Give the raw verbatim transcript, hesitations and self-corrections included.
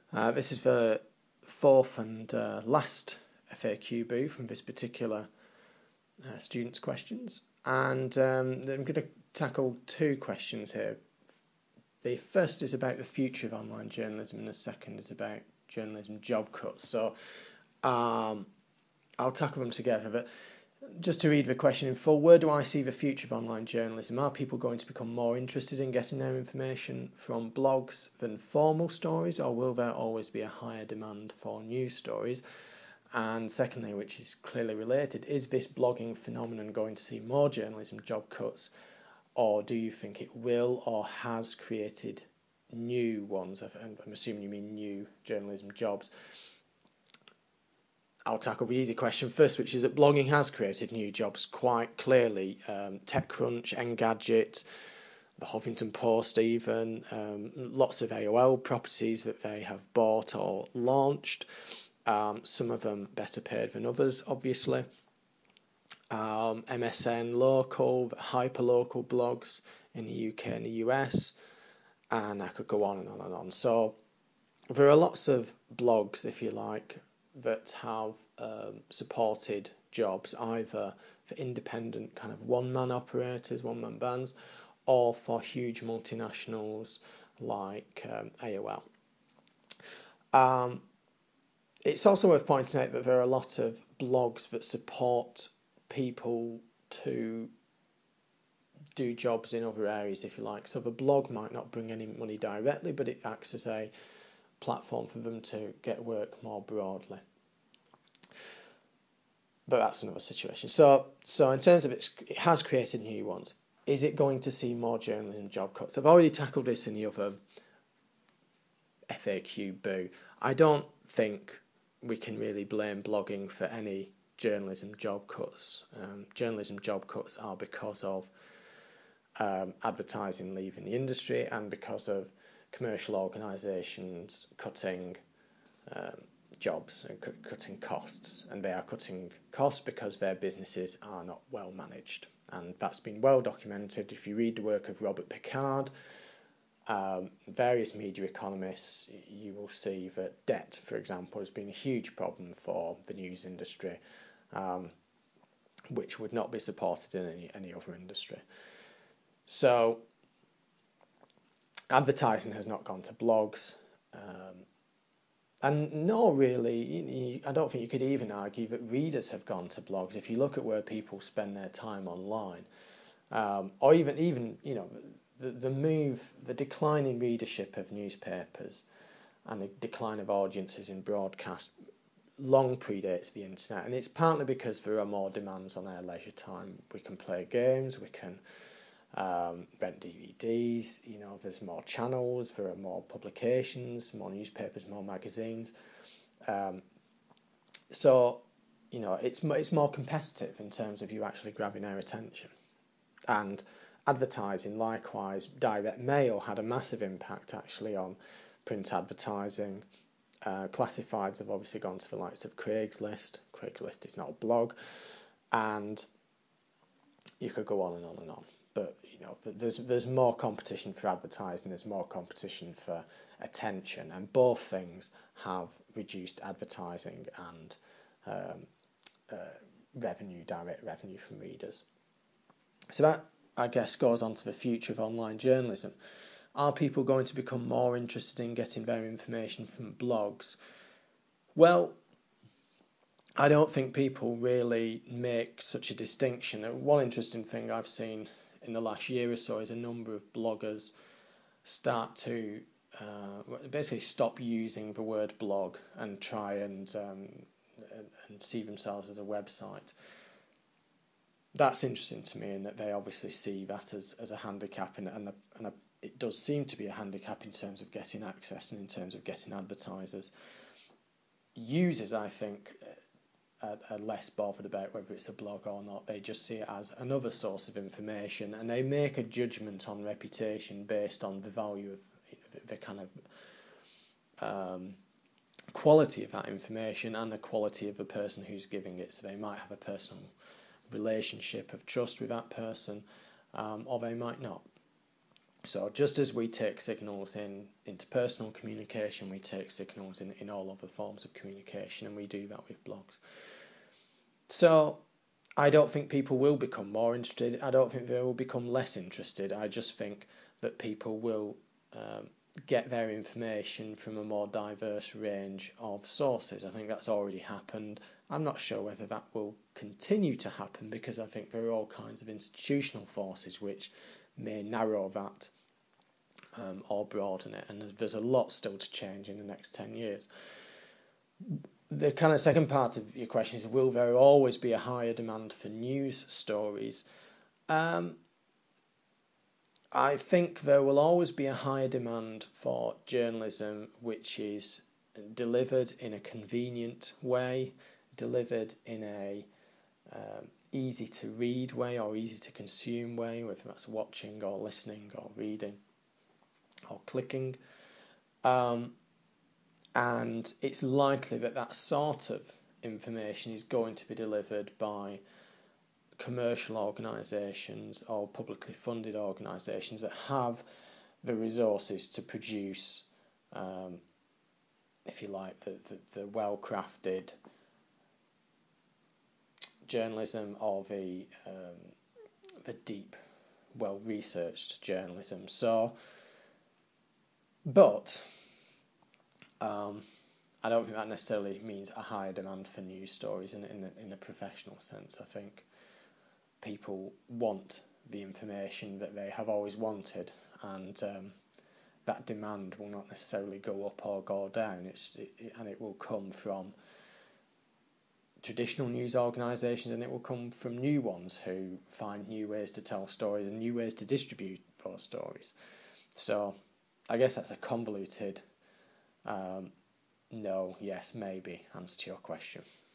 Uh, this is the fourth and uh, last F A Q boo from this particular uh, student's questions, and um, I'm going to tackle two questions here. The first is about the future of online journalism, and the second is about journalism job cuts. So um, I'll tackle them together, but just to read the question in full, where do I see the future of online journalism? Are people going to become more interested in getting their information from blogs than formal stories, or will there always be a higher demand for news stories? And secondly, which is clearly related, is this blogging phenomenon going to see more journalism job cuts, or do you think it will or has created new ones? I'm assuming you mean new journalism jobs. I'll tackle the easy question first, which is that blogging has created new jobs quite clearly. Um, TechCrunch, Engadget, the Huffington Post even, um, lots of A O L properties that they have bought or launched. Um, some of them better paid than others, obviously. Um, M S N local, hyperlocal blogs in the U K and the U S, and I could go on and on and on. So there are lots of blogs, if you like, that have um, supported jobs either for independent kind of one-man operators, one-man bands, or for huge multinationals like um, A O L. Um, it's also worth pointing out that there are a lot of blogs that support people to do jobs in other areas, if you like. So the blog might not bring any money directly, but it acts as a platform for them to get work more broadly. But that's another situation. So, so in terms of it, it has created new ones. Is it going to see more journalism job cuts? I've already tackled this in the other F A Q boo. I don't think we can really blame blogging for any journalism job cuts. Um, journalism job cuts are because of um, advertising leaving the industry and because of commercial organisations cutting um, jobs and cu- cutting costs. And they are cutting costs because their businesses are not well managed. And that's been well documented. If you read the work of Robert Picard, um, various media economists, you will see that debt, for example, has been a huge problem for the news industry, um, which would not be supported in any, any other industry. So advertising has not gone to blogs, um, and nor really, you, you, I don't think you could even argue that readers have gone to blogs. If you look at where people spend their time online, um, or even even you know the the move, the decline in readership of newspapers, and the decline of audiences in broadcast long predates the internet, and it's partly because there are more demands on our leisure time. We can play games, we can um, rent D V Ds, you know, there's more channels, there are more publications, more newspapers, more magazines. Um, so, you know, it's it's more competitive in terms of you actually grabbing our attention. And advertising, likewise, direct mail had a massive impact actually on print advertising. Uh, classifieds have obviously gone to the likes of Craigslist. Craigslist is not a blog, and you could go on and on and on. But you know, there's there's more competition for advertising. There's more competition for attention, and both things have reduced advertising and um, uh, revenue, direct revenue from readers. So that, I guess, goes on to the future of online journalism. Are people going to become more interested in getting their information from blogs? Well, I don't think people really make such a distinction. One interesting thing I've seen in the last year or so is a number of bloggers start to uh, basically stop using the word blog and try and um, and see themselves as a website. That's interesting to me, in that they obviously see that as, as a handicap, and and, a, and a, it does seem to be a handicap in terms of getting access and in terms of getting advertisers. Users, I think, are, are less bothered about whether it's a blog or not. They just see it as another source of information, and they make a judgment on reputation based on the value of the kind of um, quality of that information and the quality of the person who's giving it. So they might have a personal relationship of trust with that person, um, or they might not. So just as we take signals in interpersonal communication, we take signals in, in all other forms of communication, and we do that with blogs. So I don't think people will become more interested. I don't think they will become less interested. I just think that people will um, get their information from a more diverse range of sources. I think that's already happened. I'm not sure whether that will continue to happen, because I think there are all kinds of institutional forces which may narrow that um, or broaden it, and there's a lot still to change in the next ten years. The kind of second part of your question is, will there always be a higher demand for news stories? Um, I think there will always be a higher demand for journalism which is delivered in a convenient way, delivered in a um, easy to read way or easy to consume way, whether that's watching or listening or reading or clicking. Um, and it's likely that that sort of information is going to be delivered by commercial organisations or publicly funded organisations that have the resources to produce, um, if you like, the, the, the well-crafted journalism or the um, the deep, well-researched journalism. So, but um, I don't think that necessarily means a higher demand for news stories in in a, in a professional sense. I think people want the information that they have always wanted, and um, that demand will not necessarily go up or go down. It's it, it, and it will come from traditional news organisations, and it will come from new ones who find new ways to tell stories and new ways to distribute those stories. So I guess that's a convoluted um, no, yes, maybe answer to your question.